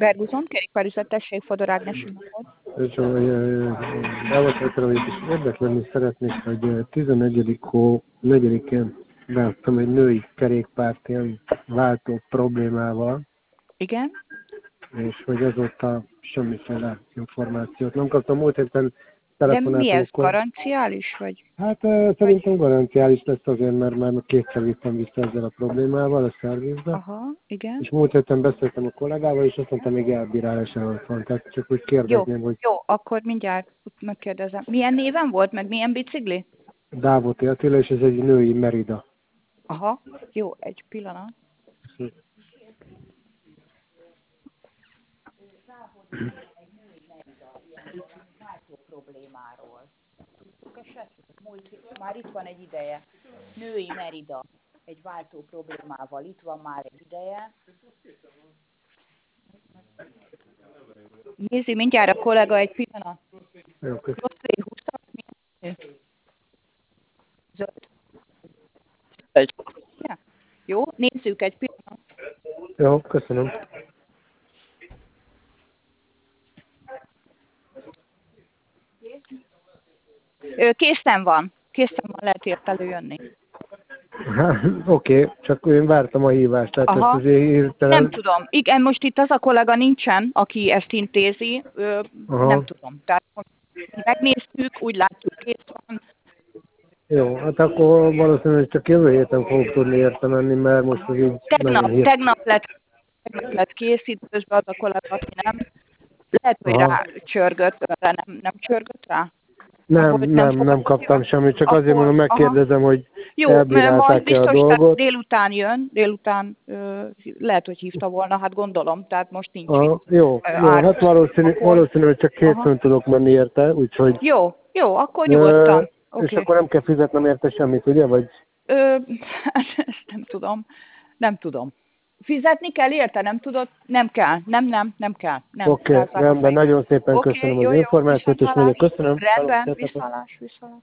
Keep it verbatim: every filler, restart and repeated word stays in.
Ferguson, kerékpárüzlet, tessék, Fodor Ágnes volt. És beavatótra is érdeklődni szeretnék, hogy tizenegyedik hó negyedikén láttam egy női kerékpárt ilyen váltó problémával. Igen. És hogy azóta semmiféle információt nem kaptam. Múlt héten de mi ez, garanciális vagy? Hát uh, szerintem garanciális lesz azért, mert már kétszer vittem vissza ezzel a problémával a szervizbe. Aha, igen. És múlt héten beszéltem a kollégával, és azt mondta, még elbírálás előtt van. Tehát csak úgy kérdezném, jó, hogy... Jó, akkor mindjárt megkérdezem. Milyen néven volt, meg milyen bicikli? Dávoti Attila, és ez egy női Merida. Aha, jó, egy pillanat. Problémáról. Múlt, már itt van egy ideje. Női Merida. Egy váltó problémával. Itt van már egy ideje. Nézi, mindjárt a kollega egy pillanat. Rossz húztak? Zöld. Zöld. Ja. Jó, nézzük egy pillanat. Jó, köszönöm. Készen van. Készen van, lehet ért előjönni. Oké, okay, csak én vártam a hívást. Tehát Aha, ezt azért hirtelen... nem tudom. Igen, most itt az a kollega nincsen, aki ezt intézi. Ö, nem tudom. Tehát most megnéztük, úgy látjuk, kész van. Jó, hát akkor valószínűleg csak jövő héten fogok tudni érte menni, mert most az így... Tegnap, tegnap lett, tegnap lett készítősbe az a kollega, aki nem. Lehet, hogy Aha. rá csörgött, rá nem, nem csörgött rá? Nem, akkor, nem, nem, nem kaptam semmit, csak akkor, azért mondom, megkérdezem, aha. hogy jó, elbírálták-e a dolgot. Délután jön, délután ö, lehet, hogy hívta volna, hát gondolom, tehát most nincs aha, itt. Jó, ö, jó hát valószínű, akkor... valószínű, hogy csak kétszön tudok menni érte, úgyhogy... Jó, jó, akkor nyugodtan. Ö, okay. És akkor nem kell fizetnem érte semmit, ugye, vagy? Ö, ezt nem tudom, nem tudom. Fizetni kell érte, nem tudod? Nem kell, nem, nem, nem kell. Oké, okay, rendben, nagyon szépen okay, köszönöm jó, az információt, és mondjuk köszönöm. Rendben, viszalás, viszalás.